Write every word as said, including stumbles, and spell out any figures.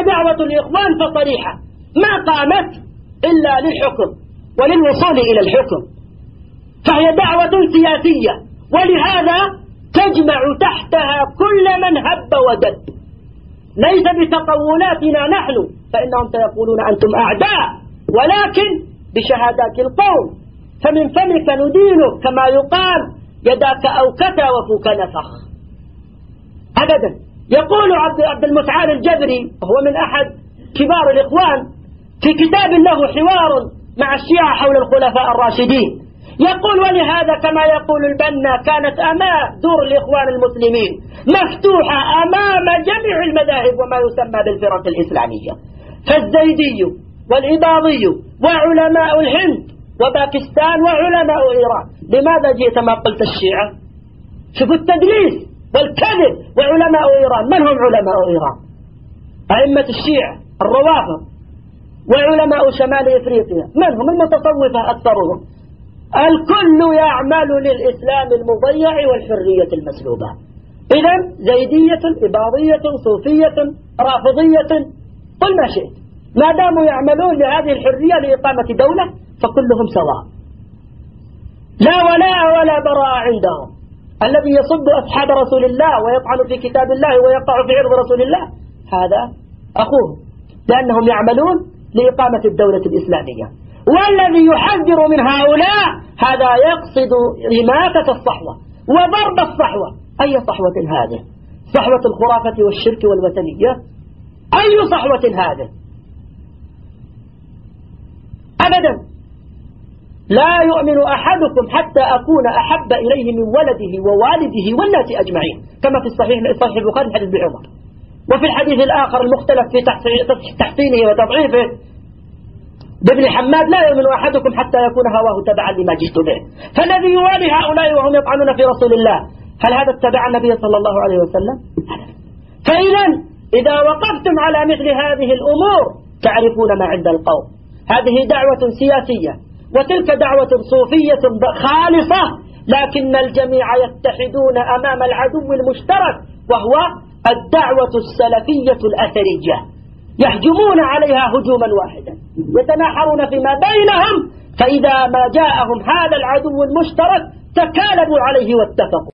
أما دعوة الإخوان فصريحة ما قامت إلا للحكم وللوصول إلى الحكم، فهي دعوة سياسية، ولهذا تجمع تحتها كل من هب ودب، ليس بتقولاتنا نحن فإنهم سيقولون أنتم أعداء، ولكن بشهادات القوم، فمن فمك ندينك كما يقال يداك أوكتا وفوك نفخ أبدا. يقول عبد المتعال الجبري وهو من أحد كبار الإخوان في كتاب له حوار مع الشيعة حول الخلفاء الراشدين، يقول ولهذا كما يقول البنا كانت أمام دور الإخوان المسلمين مفتوحة أمام جميع المذاهب وما يسمى بالفرق الإسلامية، فالزيدي والإباضي وعلماء الهند وباكستان وعلماء إيران. لماذا جئت ما قلت الشيعة؟ شوفوا التدليس والكذب. وعلماء إيران من هم علماء إيران؟ أئمة الشيعة الروافض، وعلماء شمال إفريقيا من هم؟ المتصوفة أكثرهم. الكل يعمل للإسلام المضيع والحرية المسلوبة. إذن زيدية إباضية صوفية رافضية قل ما شئت، ما داموا يعملون لهذه الحرية لإقامة دولة فكلهم سواء، لا ولاء ولا براء عندهم. الذي يصد أصحاب رسول الله ويطعن في كتاب الله ويقع في عرض رسول الله هذا أخوه، لأنهم يعملون لإقامة الدولة الإسلامية. والذي يحذر من هؤلاء هذا يقصد إماتة الصحوة وضرب الصحوة. أي صحوة هذه؟ صحوة الخرافة والشرك والوثنية؟ أي صحوة هذه؟ أبدا. لا يؤمن أحدكم حتى أكون أحب إليه من ولده ووالده والناس أجمعين، كما في الصحيح صحيح البخاري حديث ابن عمر. وفي الحديث الآخر المختلف في تحسينه وتضعيفه بابن حماد لا يؤمن أحدكم حتى يكون هواه تبعا لما جئت به. فالذي يوالي هؤلاء وهم يطعنون في رسول الله هل هذا اتبع النبي صلى الله عليه وسلم؟ فإذا إذا وقفتم على مثل هذه الأمور تعرفون ما عند القوم. هذه دعوة سياسية وتلك دعوة صوفية خالصة، لكن الجميع يتحدون أمام العدو المشترك وهو الدعوة السلفية الأثرية، يهجمون عليها هجوما واحدا يتناحرون فيما بينهم، فإذا ما جاءهم هذا العدو المشترك تكالبوا عليه واتفقوا.